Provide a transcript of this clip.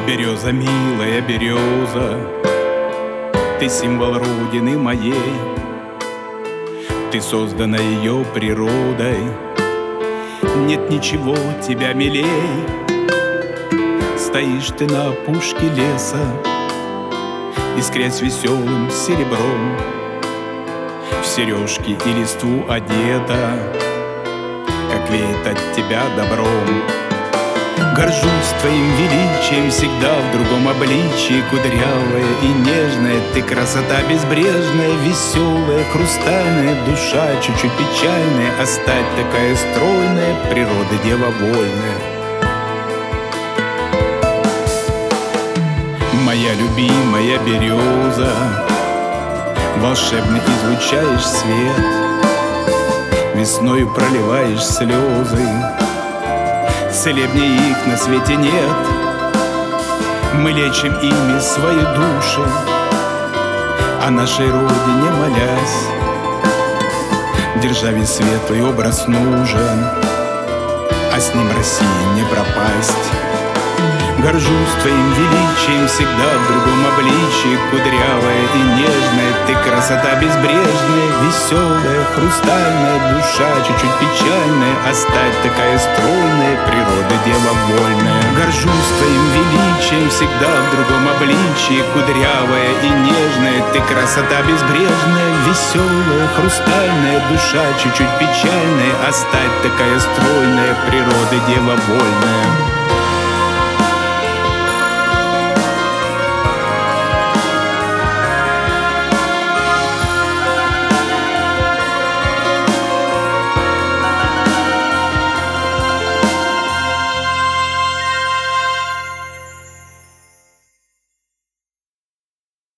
Береза, милая береза, ты символ родины моей. Ты создана ее природой, нет ничего тебя милей. Стоишь ты на опушке леса, искрясь веселым серебром, в сережки и листву одета, как веет от тебя добром. Горжусь твоим величием, всегда в другом обличии. Кудрявая и нежная, ты красота безбрежная, веселая, хрустальная, душа чуть-чуть печальная, а стать такая стройная, природа дева вольная. Моя любимая береза, волшебно излучаешь свет, весною проливаешь слезы, целебнее их на свете нет. Мы лечим ими свои души, о нашей родине молясь. Державе светлый образ нужен, а с ним России не пропасть. Горжусь твоим величием, всегда в другом обличии. Кудрявая и нежная, ты красота безбрежная, веселая, хрустальная, душа чуть-чуть печальная, а стать такая стройная, природа дева вольная. Горжусь твоим величием, всегда в другом обличии. Кудрявая и нежная, ты красота безбрежная, веселая, хрустальная, душа чуть-чуть печальная, а стать такая стройная, природа дева вольная.